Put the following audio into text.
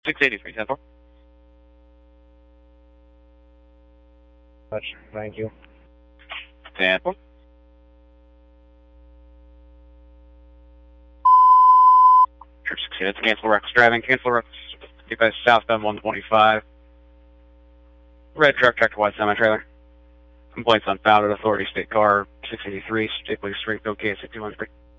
683, 10-4. Much. Thank you. 10-4. Trip 16, it's cancel reckless driving. Cancel reckless. Keep us southbound 125. Red truck, tractor wide semi-trailer. Complaints unfounded. Authority state car 683, State Police Springfield, KS 213.